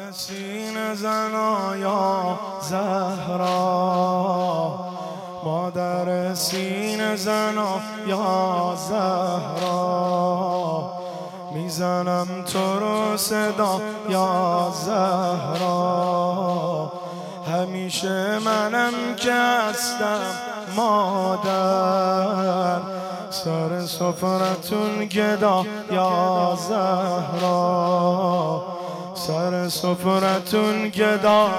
سینه زنا یا زهرا، مادر سینه زنا یا زهرا، میزنم تو رو صدا یا زهرا، همیشه منم که هستم مادر، سر سفرتون گدا یا زهرا، سر سفرتون گدا.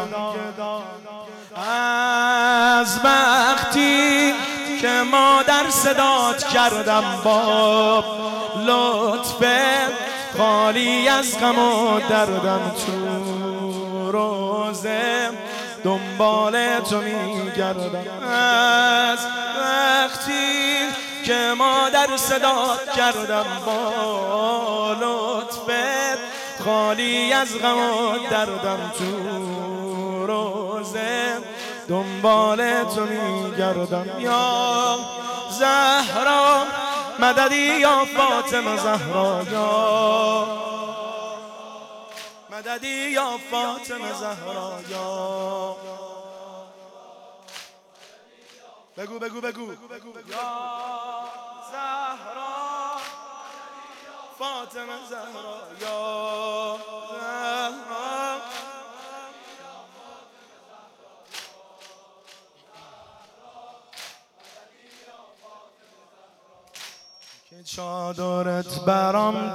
از وقتی که مادر صدات کردم با لطف خالی از غم و دردم، تو روزه دنبال تو میگردم. از وقتی که مادر صدات کردم با لطفت خالی از غم و دردم، تو روزه دنبال تو میگردم. یا زهرا مددی یا فاطمه زهرا، یا مددی یا فاطمه زهرا، یا بگو بگو بگو یا زهرا فاطمه زهرا، یا زهرا. که چادرت برام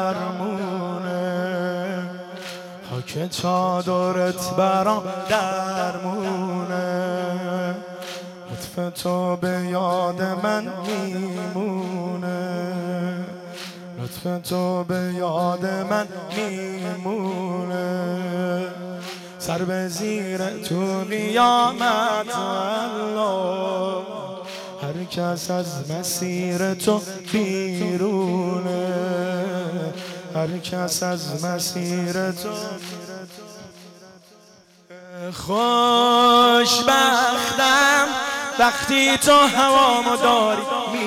درمونه، خاک چادرت برام درمونه، لطف تو به یاد من میمونه، لطف تو به یاد من میمونه، سر به زیر تو قیامت الله، هر کس از مسیر تو بیرونه، هر کس از مسیر تو. خوشبختم وقتی تو هوامو داری،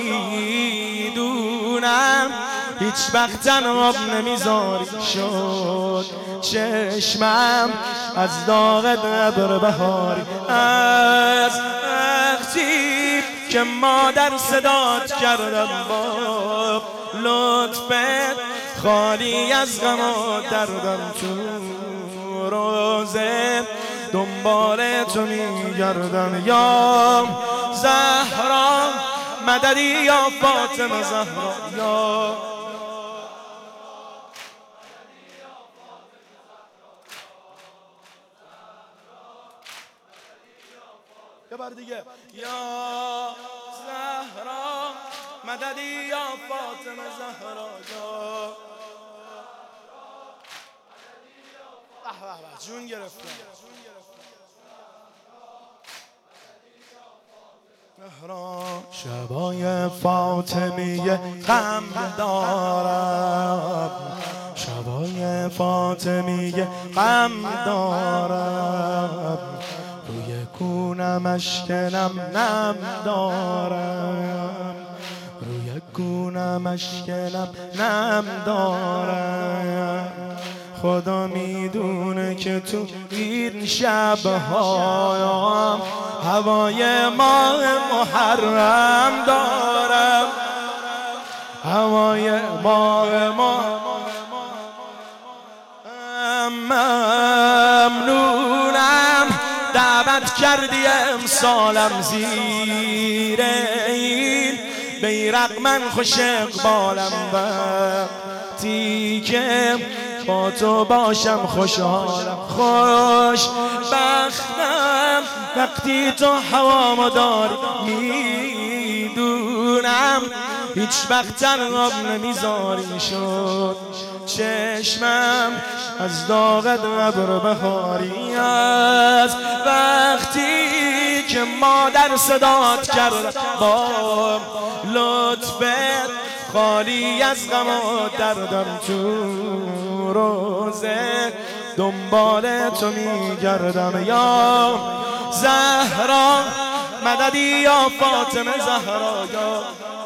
میدونم هیچ وقت تنهام نمیذاری. شد چشمم از داغ ابر بهاری، از وقتی که مادر صدات کردم با لطفت خالی از غم و دردم، تو روزه دنبال تو میگردم. یا زهرا مددی یا فاطمه زهرا، یا یه بار دیگه، یا زهرا مددی یا فاطمه زهرا، یا جون گرفتم شبای فاطمیه غم دارم، شبای فاطمیه غم دارم، روی کونم اشکنم نم دارم، روی کونم اشکنم نم دارم. خدا میدونه که تو این شب‌ها هوای ماه محرم دارم، هوای ماه ممنونم دعوت کردی امسالم زیر این بیرق، من خوش اقبالم وقتی که با تو باشم، خوشحالم خوش بختم وقتی تو هوامو داری، میدونم هیچ وقت تنهام نمیذاری. شد چشمم از داغ ابر بهاری، از وقتی که مادر صدات کرد با لطفت خالی از غم و دردم، تو روزه دنبال تو میگردم. یا زهرا مددی یا فاطمه زهرا، یا